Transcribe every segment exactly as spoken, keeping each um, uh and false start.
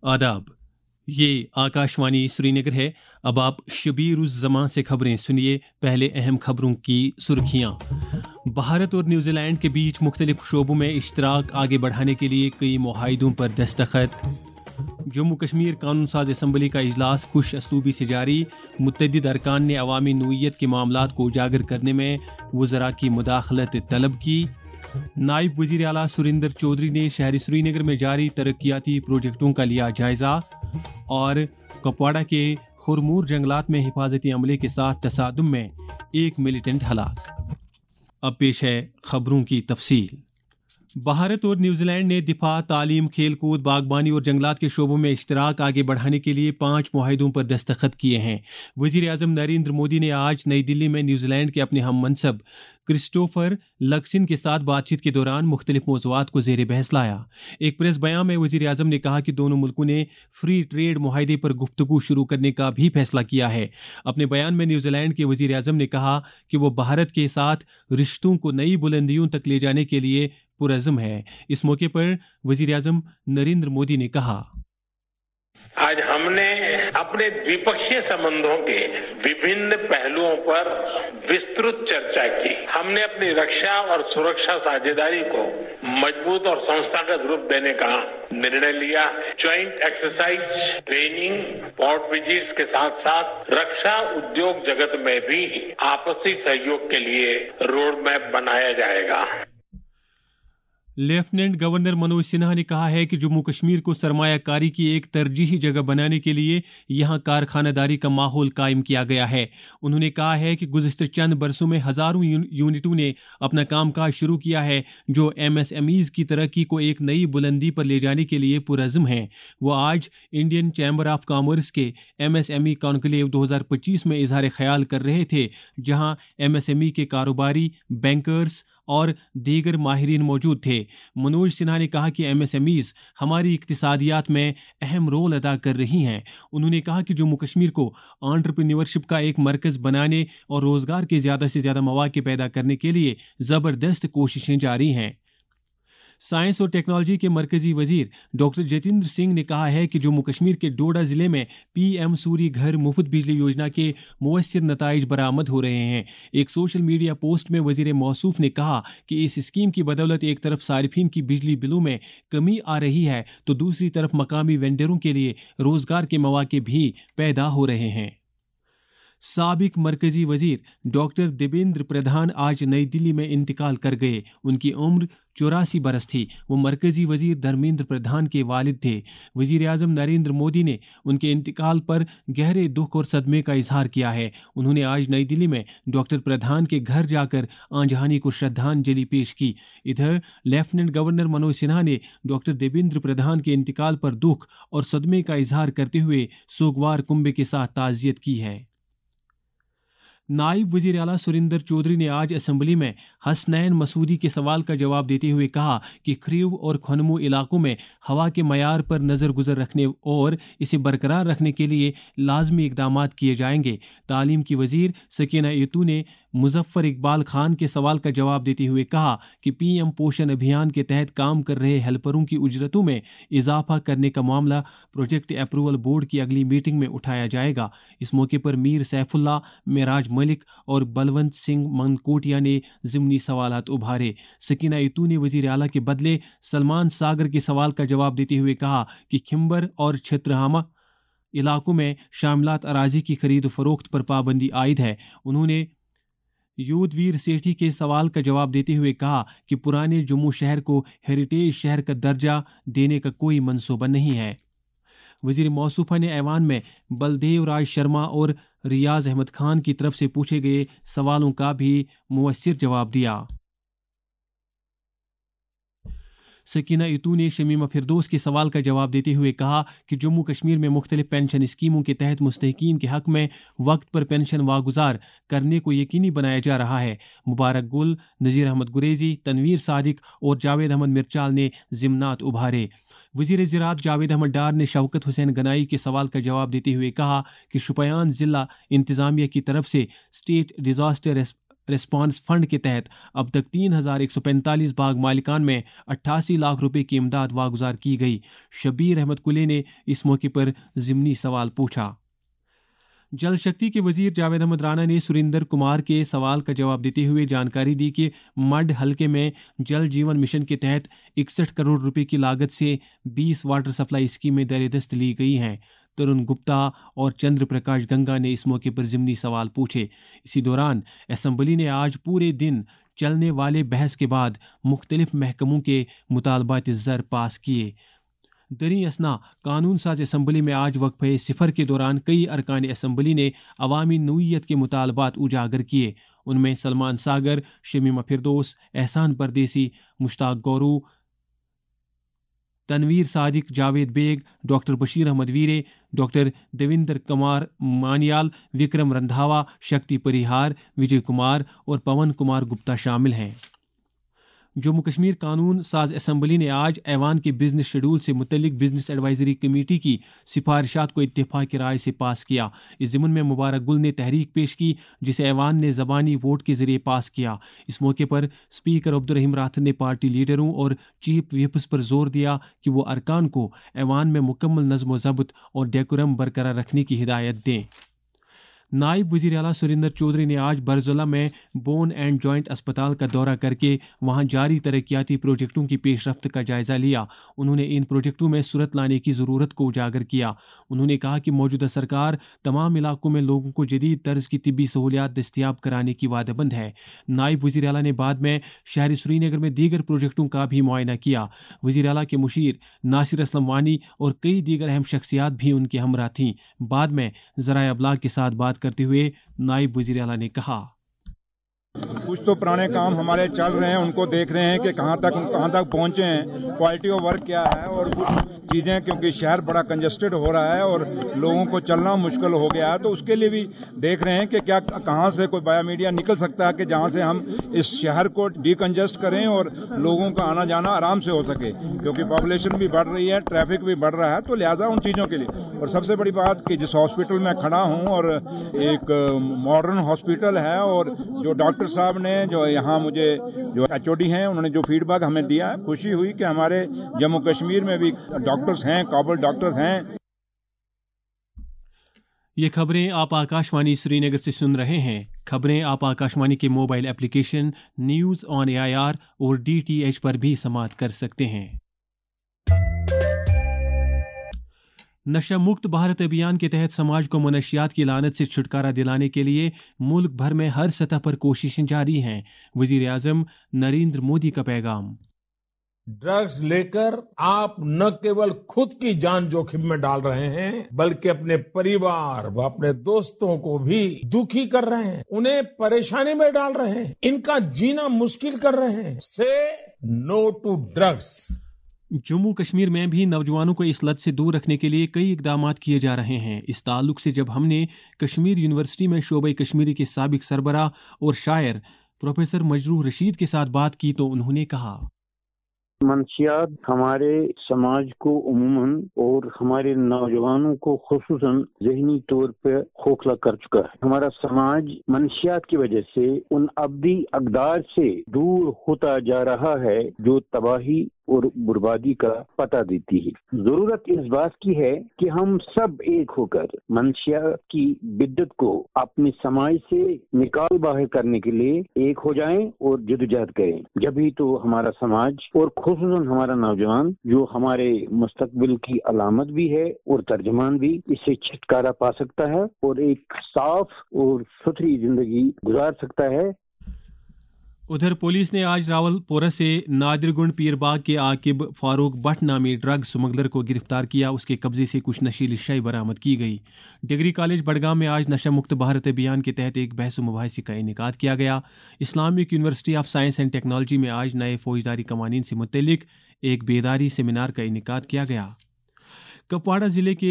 आदाब, ये आकाशवाणी श्रीनगर है। अब आप शबीर उस जमां से खबरें सुनिए। पहले अहम खबरों की सुर्खियां। भारत और न्यूजीलैंड के बीच मुख्तलिफ शोबों में इश्तराक आगे बढ़ाने के लिए कई मुआहिदों पर दस्तखत। जम्मू कश्मीर कानून साज असम्बली का इजलास खुश असलूबी से जारी। मुतअद्दिद अरकान ने अवामी नोयत के मामलात को उजागर करने में वज़रा की मुदाखलत तलब की। नायब वज़ीर आला सुरिंदर चौधरी ने शहरी श्रीनगर में जारी तरक्याती प्रोजेक्टों का लिया जायजा। और कुपवाड़ा के खुरमूर जंगलात में हिफाजती अमले के साथ तसादुम में एक मिलिटेंट हलाक। अब पेश है खबरों की तफसील। भारत और न्यूजीलैंड ने दिफा, तालीम, खेल कूद, बागबानी और जंगलात के शोबों में इश्तराक आगे बढ़ाने के लिए पाँच मुआहिदों पर दस्तखत किए हैं। वज़ीर आज़म नरेंद्र मोदी ने आज नई दिल्ली में न्यूजीलैंड के अपने हम मनसब क्रिस्टोफर लक्सन के साथ बातचीत के दौरान मुख्तलिफ मौज़ूआत को ज़ेर बहस लाया। एक प्रेस बयान में वज़ीर आज़म ने कहा कि दोनों मुल्कों ने फ्री ट्रेड मुआहिदे पर गुफ्तगू शुरू करने का भी फैसला किया है। अपने बयान में न्यूजीलैंड के वज़ीर आज़म ने कहा कि वो भारत के साथ रिश्तों को नई बुलंदियों तक ले जाने के लिए पुरज़्म है। इस मौके पर वज़ीर आज़म नरेंद्र मोदी ने कहा, आज हमने अपने द्विपक्षीय संबंधों के विभिन्न पहलुओं पर विस्तृत चर्चा की। हमने अपनी रक्षा और सुरक्षा साझेदारी को मजबूत और संस्थागत रूप देने का निर्णय लिया। Joint exercise, training, port visits के साथ साथ रक्षा उद्योग जगत में भी आपसी सहयोग के लिए रोड मैप बनाया जाएगा। लेफ्टिनेंट गवर्नर मनोज सिन्हा ने कहा है कि जम्मू कश्मीर को सरमायाकारी की एक तरजीही जगह बनाने के लिए यहां कारखानादारी का माहौल कायम किया गया है। उन्होंने कहा है कि गुज़िश्ता चंद बरसों में हज़ारों यूनिटों ने अपना कामकाज शुरू किया है जो एमएसएमईज़ की तरक्की को एक नई बुलंदी पर ले जाने के लिए पुरज़्म हैं। वो आज इंडियन चैम्बर ऑफ कॉमर्स के एमएसएमई कॉन्क्लेव दो हज़ार पच्चीस में इजहार ख्याल कर रहे थे, जहां एमएसएमई के कारोबारी, बैंकर्स और दीगर माहिरीन मौजूद थे। मनोज सिन्हा ने कहा कि एमएसएमईज़ हमारी इक्तिसादियात में अहम रोल अदा कर रही हैं। उन्होंने कहा कि जम्मू कश्मीर को एंटरप्रेन्योरशिप का एक मरकज़ बनाने और रोज़गार के ज़्यादा से ज़्यादा मौके पैदा करने के लिए ज़बरदस्त कोशिशें जारी हैं। साइंस और टेक्नोलॉजी के मरकजी वजीर डॉक्टर जितेंद्र सिंह ने कहा है कि जम्मू कश्मीर के डोडा ज़िले में पीएम सूर्य घर मुफ्त बिजली योजना के मुअस्सिर नताइज बरामद हो रहे हैं। एक सोशल मीडिया पोस्ट में वजीर मौसूफ ने कहा कि इस स्कीम की बदौलत एक तरफ सारिफिन की बिजली बिलों में कमी आ रही है तो दूसरी तरफ मकामी वेंडरों के लिए रोज़गार के मौके भी पैदा हो रहे हैं। साबिक मरकजी वजीर डॉक्टर देवेंद्र प्रधान आज नई दिल्ली में इंतकाल कर गए। उनकी उम्र चौरासी बरस थी। वो मरकजी वजीर धर्मेंद्र प्रधान के वालिद थे। वजीर आज़म नरेंद्र मोदी ने उनके इंतकाल पर गहरे दुख और सदमे का इजहार किया है। उन्होंने आज नई दिल्ली में डॉक्टर प्रधान के घर जाकर आंजहानी को श्रद्धांजलि पेश की। इधर लेफ्टिनेंट गवर्नर मनोज सिन्हा ने डॉक्टर देवेंद्र प्रधान के इंतकाल पर दुख और सदमे का इजहार करते हुए सोगवार कुंबे के साथ ताज़ियत की है। नायब वज़ीर आला सुरिंदर चौधरी ने आज असम्बली में हसनैन मसूदी के सवाल का जवाब देते हुए कहा कि खरीव और खनमू इलाकों में हवा के मयार पर नज़र गुजर रखने और इसे बरकरार रखने के लिए लाजमी इकदाम किए जाएंगे। तालीम की वज़ीर सकीना यतू ने मुजफ्फर इकबाल खान के सवाल का जवाब देते हुए कहा कि पीएम पोषण अभियान के तहत काम कर रहे हेल्परों की उजरतों में इजाफा करने का मामला प्रोजेक्ट अप्रूवल बोर्ड की अगली मीटिंग में उठाया जाएगा। इस मौके पर मीर सैफुल्ला, मेराज मलिक और बलवंत सिंह मनकोटिया ने ज़िमनी सवालात उभारे। सकीना यतू ने वज़ीर आला के बदले सलमान सागर के सवाल का जवाब देते हुए कहा कि खिंबर और छत्रहामा इलाकों में शामिलात अराजी की खरीद फरोख्त पर पाबंदी आयद है। उन्होंने योधवीर सेठी के सवाल का जवाब देते हुए कहा कि पुराने जम्मू शहर को हेरिटेज शहर का दर्जा देने का कोई मंसूबा नहीं है। वज़ीर मौसूफा ने ऐवान में बलदेव राज शर्मा और रियाज अहमद खान की तरफ से पूछे गए सवालों का भी मुअस्सिर जवाब दिया। सकीना यतू ने शमीमा फिरदौस के सवाल का जवाब देते हुए कहा कि जम्मू कश्मीर में मुख्तलिफ पेंशन स्कीमों के तहत मुस्तहिकीन के हक में वक्त पर पेंशन वागुजार करने को यकीनी बनाया जा रहा है। मुबारक गुल, नज़ीर अहमद गुरेजी, तनवीर सादिक और जावेद अहमद मिर्चाल ने ज़िमनात उभारे। वज़ीर ज़राअत जावेद अहमद डार ने शौकत हुसैन गनाई के सवाल का जवाब देते हुए कहा कि शुपयान ज़िला इंतज़ामिया की तरफ से स्टेट डिज़ास्टर रिस्पांस फंड के तहत अब तक तीन हजार एक सौ पैंतालीस बाग मालिकान में अट्ठासी लाख रुपए की इमदाद वागुजार की गई। शबीर अहमद कुले ने इस मौके पर ज़िमनी सवाल पूछा। जल शक्ति के वजीर जावेद अहमद राणा ने सुरेंद्र कुमार के सवाल का जवाब देते हुए जानकारी दी कि मड हलके में जल जीवन मिशन के तहत इकसठ करोड़ रुपए की लागत से बीस वाटर सप्लाई स्कीमें दरिदस्त ली गई हैं। तरुण गुप्ता और चंद्र प्रकाश गंगा ने इस मौके पर ज़िमनी सवाल पूछे। इसी दौरान असेंबली ने आज पूरे दिन चलने वाले बहस के बाद मुख्तलिफ महकमों के मुतालबात ज़र पास किए। दरी असना कानून साज असम्बली में आज वक्फे सिफर के दौरान कई अरकान असम्बली ने अवामी नूयत के मुतालबात उजागर किए। उनमें सलमान सागर, शमीमा फिरदौस, एहसान परदेसी, मुश्ताक गौरू, तनवीर सादिक, जावेद बेग, डॉक्टर बशीर अहमद वीरे, डॉक्टर देविंदर कुमार मानियाल, विक्रम रंधावा, शक्ति परिहार, विजय कुमार और पवन कुमार गुप्ता शामिल हैं। जम्मू कश्मीर कानून साज असम्बली ने आज ऐवान के बिजनेस शेड्यूल से मुतल्लिक बिजनेस एडवाइजरी कमेटी की सिफारिशात को इत्तेफाक राय से पास किया। इस ज़िमन में मुबारक गुल ने तहरीक पेश की जिसे ऐवान ने ज़बानी वोट के जरिए पास किया। इस मौके पर स्पीकर अब्दुर्रहीम राथर ने पार्टी लीडरों और चीफ व्हिप्स पर जोर दिया कि वो अरकान को ऐवान में मुकम्मल नज़्म व ज़ब्त और डेकोरम बरकरार रखने की हिदायत दें। नायब वज़ीर आला सुरेंद्र चौधरी ने आज बरज़ुला में बोन एंड जॉइंट अस्पताल का दौरा करके वहां जारी तरक्याती प्रोजेक्टों की पेशरफ्त का जायज़ा लिया। उन्होंने इन प्रोजेक्टों में सूरत लाने की ज़रूरत को उजागर किया। उन्होंने कहा कि मौजूदा सरकार तमाम इलाकों में लोगों को जदीद तर्ज की तिब्बी सहूलियात दस्तियाब कराने की वादबंद है। नायब वज़ीर आला ने बाद में शहरी श्रीनगर में दीगर प्रोजेक्टों का भी मुआयना किया। वज़ीर आला के मुशीर नासिर असलम वानी और कई दीगर अहम शख्सियात भी उनके हमरा थीं। बाद में ज़राए अबलाग के साथ बात करते हुए नायब वज़ीर आला ने कहा, कुछ तो पुराने काम हमारे चल रहे हैं, उनको देख रहे हैं कि कहाँ तक कहाँ तक पहुँचे हैं, क्वालिटी ऑफ वर्क क्या है, और कुछ चीज़ें क्योंकि शहर बड़ा कंजस्टेड हो रहा है और लोगों को चलना मुश्किल हो गया है, तो उसके लिए भी देख रहे हैं कि क्या कहाँ से कोई बायो मीडिया निकल सकता है कि जहाँ से हम इस शहर को डिकंजस्ट करें और लोगों का आना जाना आराम से हो सके, क्योंकि पॉपुलेशन भी बढ़ रही है, ट्रैफिक भी बढ़ रहा है, तो लिहाजा उन चीज़ों के लिए। और सबसे बड़ी बात कि जिस हॉस्पिटल में खड़ा हूँ और एक मॉडर्न हॉस्पिटल है, और जो डॉक्टर साहब ने जो यहाँ मुझे जो एच ओ डी हैं उन्होंने जो फीडबैक हमें दिया है, खुशी हुई कि हमारे जम्मू कश्मीर में भी डॉक्टर्स हैं, काबिल डॉक्टर्स हैं। ये खबरें आप आकाशवाणी श्रीनगर से सुन रहे हैं। खबरें आप आकाशवाणी के mobile application news on A I R और डी टी एच पर भी समाअत कर सकते हैं। नशा मुक्त भारत अभियान के तहत समाज को मनशियात की लानत से छुटकारा दिलाने के लिए मुल्क भर में हर सतह पर कोशिशें जारी हैं। वजीर आजम नरेंद्र मोदी का पैगाम, ड्रग्स लेकर आप न केवल खुद की जान जोखिम में डाल रहे हैं, बल्कि अपने परिवार व अपने दोस्तों को भी दुखी कर रहे हैं, उन्हें परेशानी में डाल रहे हैं, इनका जीना मुश्किल कर रहे हैं। Say no to drugs. Jammu Kashmir में भी नौजवानों को इस लत से दूर रखने के लिए कई इकदाम किए जा रहे हैं। इस ताल्लुक से जब हमने कश्मीर यूनिवर्सिटी में शोबे कश्मीरी के साबिक सरबराह और शायर प्रोफेसर मजरूह रशीद के साथ बात की तो उन्होंने कहा, मनशियात हमारे समाज को उमूमन और हमारे नौजवानों को खुसूसन ज़हनी तौर पर खोखला कर चुका है। हमारा समाज मनशियात की वजह से उन अब्दी अक़दार से दूर होता जा रहा है जो तबाही और बर्बादी का पता देती है। जरूरत इस बात की है कि हम सब एक होकर मनशियात की बिद्दत को अपने समाज से निकाल बाहर करने के लिए एक हो जाएं और जद्दोजहद करें। जभी तो हमारा समाज और खुसूसन हमारा नौजवान जो हमारे मुस्तकबिल की अलामत भी है और तर्जमान भी, इससे छुटकारा पा सकता है और एक साफ और सुथरी जिंदगी गुजार सकता है। उधर पुलिस ने आज रावलपोरा से नादिरगुंड पीरबाग के आकिब फारूक भट्ट नामी ड्रग स्मगलर को गिरफ्तार किया। उसके कब्जे से कुछ नशीली शय बरामद की गई। डिग्री कॉलेज बड़गाम में आज नशा मुक्त भारत अभियान के तहत एक बहस मुबाहिसे का इनेकाद किया गया। Islamic University of Science and Technology में आज नए फौजदारी कवानीन से मुतल्लिक एक बेदारी सेमिनार का इनेकाद किया गया। कुपवाड़ा जिले के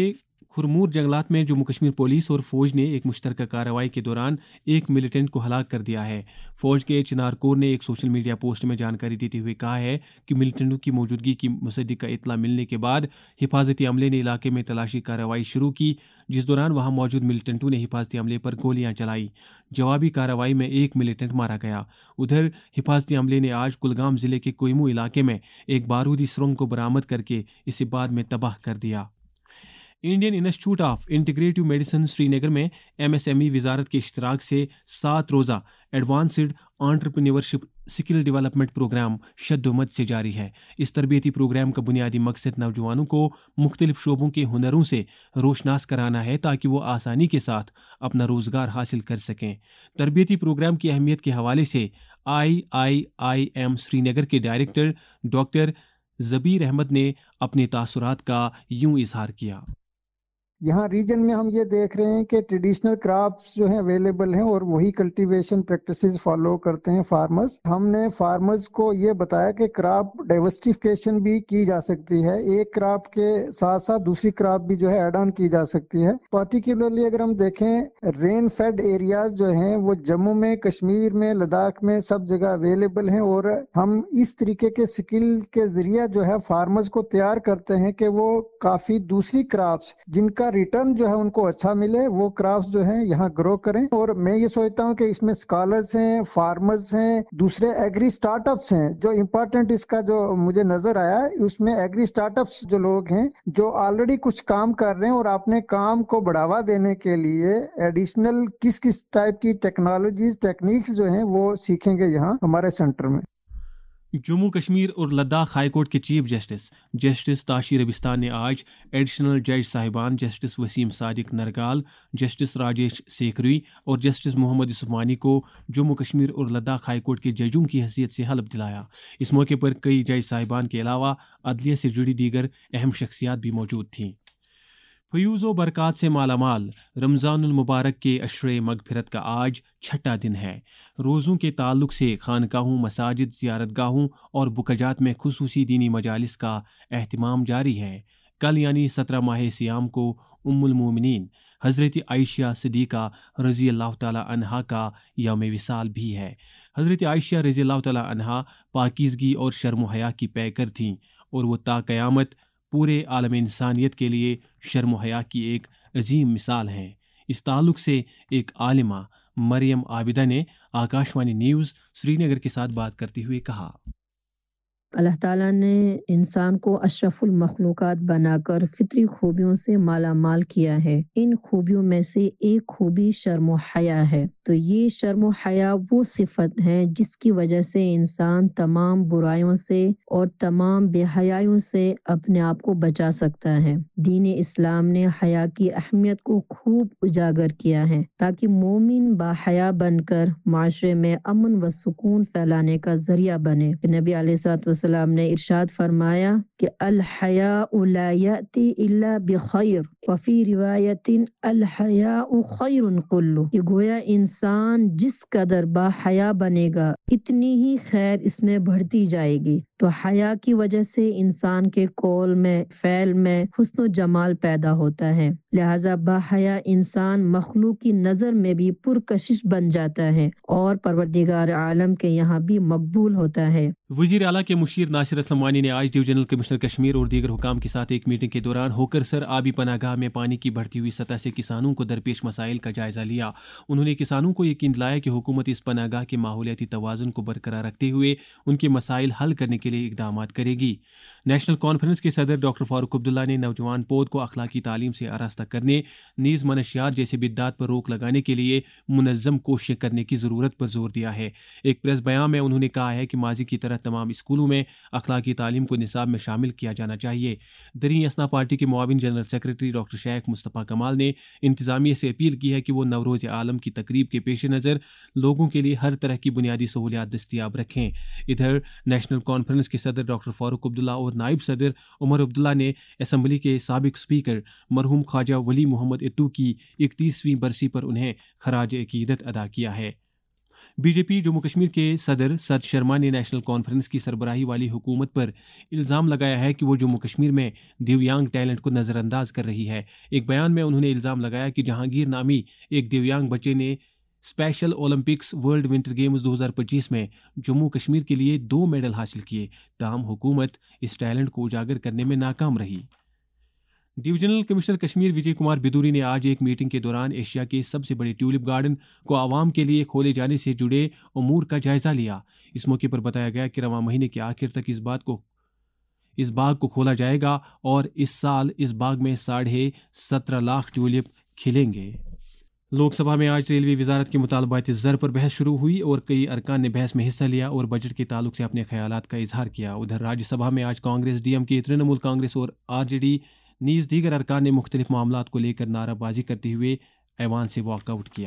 खुरमूर जंगलात में जम्मू कश्मीर पुलिस और फौज ने एक मुश्तरका कार्रवाई के दौरान एक मिलिटेंट को हलाक कर दिया है। फौज के चिनार कोर ने एक सोशल मीडिया पोस्ट में जानकारी देते हुए कहा है कि मिलिटेंटों की मौजूदगी की मुसद्दिका इत्तला मिलने के बाद हिफाजती अमले ने इलाके में तलाशी कार्रवाई शुरू की, जिस दौरान वहां मौजूद मिलिटेंटों ने हिफाजती अमले पर गोलियां चलाई। जवाबी कार्रवाई में एक मिलिटेंट मारा गया। उधर हिफाजती अमले ने आज कुलगाम जिले के कोयमू इलाके में एक बारूदी सुरंग को बरामद करके इसे बाद में तबाह कर दिया। Indian Institute of Integrative Medicine Srinagar में एमएसएमई वजारत के इश्तराक से सात रोज़ा advanced entrepreneurship skill development programme शद्दोमद से जारी है। इस तरबियती प्रोग्राम का बुनियादी मकसद नौजवानों को मुख्तलिफ शोबों के हुनरों से रोशनास कराना है ताकि वो आसानी के साथ अपना रोज़गार हासिल कर सकें। तरबियती प्रोग्राम की अहमियत के हवाले से आई आई आई एम श्रीनगर के डायरेक्टर डॉक्टर जबीर अहमद ने अपने तासुरात का यूं इजहार किया। यहाँ रीजन में हम ये देख रहे हैं कि ट्रेडिशनल क्रॉप्स जो हैं अवेलेबल हैं और वही कल्टीवेशन प्रैक्टिसेस फॉलो करते हैं फार्मर्स। हमने फार्मर्स को ये बताया कि क्रॉप डाइवर्सिफिकेशन भी की जा सकती है, एक क्रॉप के साथ साथ दूसरी क्रॉप भी जो है एड ऑन की जा सकती है। पर्टिकुलरली अगर हम देखें रेन फेड एरियाज जो हैं वो जम्मू में, कश्मीर में, लद्दाख में सब जगह अवेलेबल हैं और हम इस तरीके के स्किल के जरिए जो है फार्मर्स को तैयार करते हैं कि वो काफी दूसरी क्रॉप्स जिनका रिटर्न जो है उनको अच्छा मिले, वो क्राफ्ट जो है यहाँ ग्रो करें। और मैं ये सोचता हूँ कि इसमें स्कॉलर्स हैं, फार्मर्स हैं, दूसरे एग्री स्टार्टअप्स हैं। जो इम्पोर्टेंट इसका जो मुझे नजर आया उसमें एग्री स्टार्टअप्स जो लोग हैं जो ऑलरेडी कुछ काम कर रहे हैं और अपने काम को बढ़ावा देने के लिए एडिशनल किस किस टाइप की टेक्नोलॉजीज टेक्निक्स जो हैं वो सीखेंगे यहाँ हमारे सेंटर में। जम्मू कश्मीर और लद्दाख हाईकोर्ट के chief justice justice Tashi Rabstan ने आज एडिशनल जज साहिबान जस्टिस वसीम सादिक नरगाल, जस्टिस राजेश सेखरी और जस्टिस मोहम्मद उस्मानी को जम्मू कश्मीर और लद्दाख हाईकोर्ट के जजों की हैसियत से हलफ दिलाया। इस मौके पर कई जज साहिबान के अलावा अदलिया से जुड़ी दीगर अहम शख्सियात भी मौजूद थीं। फयूज़ो बरक़ात से मालामाल रमज़ानुल मुबारक के अशरे मगफिरत का आज छठा दिन है। रोज़ों के ताल्लुक से खानकाहों, मसाजिद, ज़ियारतगाहों और बुकजात में खुसूसी दीनी मजालिस का एहतिमाम जारी है। कल यानी सत्रह माह सियाम को उम्मुल मोमिनीन हज़रत आयशा सिद्दीक़ा रज़ी अल्लाह ताला अन्हा का यौम विसाल भी है। हज़रत आयशा रज़ी अल्लाह ताला अन्हा पाकीज़गी और शर्म हया की पैकर थीं और वो ता क़यामत पूरे आलम इंसानियत के लिए शर्म हया की एक अजीम मिसाल हैं। इस ताल्लुक से एक आलिमा मरियम आबिदा ने आकाशवाणी न्यूज़ श्रीनगर के साथ बात करते हुए कहा, अल्लाह ताला ने इंसान को अशरफुल मखलूकात बनाकर फितरी खूबियों से माला माल किया है। इन खूबियों में से एक खूबी शर्म हया है। तो ये शर्म हया वो सिफत है जिसकी वजह से इंसान तमाम बुराइयों से और तमाम बेहयाइयों से अपने आप को बचा सकता है। दीन इस्लाम ने हया की अहमियत को खूब उजागर किया है ताकि मोमिन बाहया बनकर माशरे में अमन व सुकून फैलाने का जरिया बने। नबी अलैहिस्सलातु वस्सलाम ने इरशाद फरमाया कि अल हयाउ ला याती इल्ला बिखैर व फी रिवायतिन अल हयाउ खैरुन कुल्लु। ये गोया इंसान जिस कदर बाहया बनेगा इतनी ही खैर इसमें बढ़ती जाएगी। तो हया की वजह से इंसान के कौल में, फ़ैल में हुस्न जमाल पैदा होता है। लिहाजा बाहया इंसान मखलूक की नज़र में भी पुरकशिश बन जाता है और परवरदिगार आलम के यहाँ भी मकबूल होता है। वज़ीर आला के मुशीर नासिर असलमानी ने आज डिवीजनल कमिश्नर कश्मीर और दीगर हुकाम के साथ एक मीटिंग के दौरान होकरसर आबी पनागाह में पानी की बढ़ती हुई सतह से किसानों को दरपेश मसाइल का जायजा लिया। उन्होंने किसानों को यकीन दिलाया कि हुकूमत इस पनागाह के माहौलियाती तवाज़ुन को बरकरार रखते हुए उनके मसाइल हल करने के लिए इक़दाम करेगी। नेशनल कॉन्फ्रेंस के सदर डॉक्टर फारूक अब्दुल्ला ने नौजवान पौध को अखलाकी तालीम से आरास्ता करने, नीज़ मनशियात जैसे बिद्दात पर रोक लगाने के लिए मुनज़्ज़म कोशिशें करने की ज़रूरत पर जोर दिया है। एक प्रेस बयान में उन्होंने कहा है कि माजी की तरह तमाम स्कूलों में अखलाकी तालीम को निसाब में शामिल किया जाना चाहिए। दरी असना पार्टी के मुआविन general secretary doctor Sheikh Mustafa Kamal ने इंतज़ामिया से अपील की है कि वो नवरोज़ आलम की तकरीब के पेश नज़र लोगों के लिए हर तरह की बुनियादी सहूलियात दस्तियाब रखें। इधर नेशनल कॉन्फ्रेंस के सदर डॉक्टर फारूक अब्दुल्ला और नायब सदर उमर अब्दुल्ला ने असम्बली के साबिक स्पीकर मरहूम ख्वाजा वली मोहम्मद इत्तू की इकतीसवीं बरसी पर उन्हें खराज अकीदत अदा किया है। B J P Jammu Kashmir کے صدر ست شرما نے نیشنل کانفرنس کی سربراہی والی حکومت پر الزام لگایا ہے کہ وہ جموں کشمیر میں دیویانگ ٹیلنٹ کو نظر انداز کر رہی ہے۔ ایک بیان میں انہوں نے الزام لگایا کہ جہانگیر نامی ایک دیویانگ بچے نے Special Olympics World Winter Games دو ہزار پچیس میں جموں کشمیر کے لیے دو میڈل حاصل کیے، تاہم حکومت اس ٹیلنٹ کو اجاگر کرنے میں ناکام رہی۔ ڈویژنل کمشنر کشمیر وجے کمار بدوری نے آج ایک میٹنگ کے دوران ایشیا کے سب سے بڑے ٹیولپ گارڈن کو عوام کے لیے کھولے جانے سے جڑے امور کا جائزہ لیا۔ اس موقع پر بتایا گیا کہ رواں مہینے کے آخر تک اس بات کو اس باغ کو کھولا جائے گا اور اس سال اس باغ میں ساڑھے سترہ لاکھ ٹیولپ کھلیں گے۔ لوک سبھا میں آج ریلوے وزارت کے مطالبات زر پر بحث شروع ہوئی اور کئی ارکان نے بحث میں حصہ لیا اور بجٹ کے تعلق سے اپنے خیالات کا اظہار کیا۔ ادھر راجیہ سبھا میں آج کانگریس، ڈی ایم کے، ترنمول کانگریس اور آر جے ڈی نیز دیگر ارکان نے مختلف معاملات کو لے کر نعرہ بازی کرتے ہوئے ایوان سے واک آؤٹ کیا۔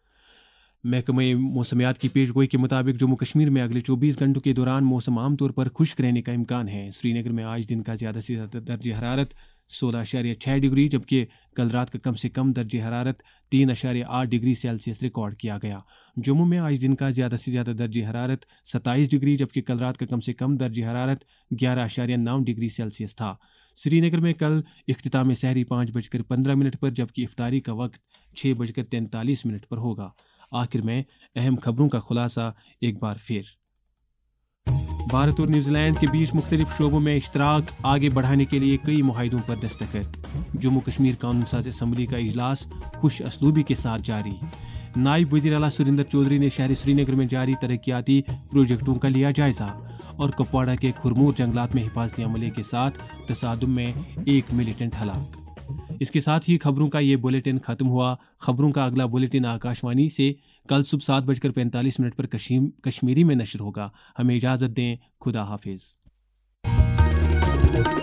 محکمہ موسمیات کی پیش گوئی کے مطابق جموں کشمیر میں اگلے چوبیس گھنٹوں کے دوران موسم عام طور پر خشک رہنے کا امکان ہے۔ سری نگر میں آج دن کا زیادہ سے زیادہ درجہ حرارت سولہ اشاریہ چھ ڈگری جبکہ کل رات کا کم سے کم درجہ حرارت تین اشاریہ آٹھ ڈگری سیلسیس ریکارڈ کیا گیا۔ جموں میں آج دن کا زیادہ سے زیادہ درجہ حرارت ستائیس ڈگری جبکہ کل رات کا کم سے کم درجہ حرارت گیارہ اشاریہ نو ڈگری سیلسیس تھا۔ سری نگر میں کل اختتام سحری پانچ بج کر پندرہ منٹ پر جبکہ افطاری کا وقت چھ بج کر تینتالیس منٹ پر ہوگا۔ آخر میں اہم خبروں کا خلاصہ ایک بار پھر۔ بھارت اور نیوزی لینڈ کے بیچ مختلف شعبوں میں اشتراک آگے بڑھانے کے لیے کئی معاہدوں پر دستخط۔ جموں کشمیر قانون ساز اسمبلی کا اجلاس خوش اسلوبی کے ساتھ جاری۔ نائب وزیر اعلیٰ سریندر چودھری نے شہر سری نگر میں جاری ترقیاتی پروجیکٹوں کا لیا جائزہ اور کپواڑہ کے کھرمور جنگلات میں حفاظتی عملے کے ساتھ تصادم میں ایک ملیٹنٹ ہلاک۔ اس کے ساتھ ہی خبروں کا یہ بلیٹن ختم ہوا۔ خبروں کا اگلا بلیٹن آکاش وانی سے کل صبح سات بج کر پینتالیس منٹ پر کشمیری میں نشر ہوگا۔ ہمیں اجازت دیں، خدا حافظ۔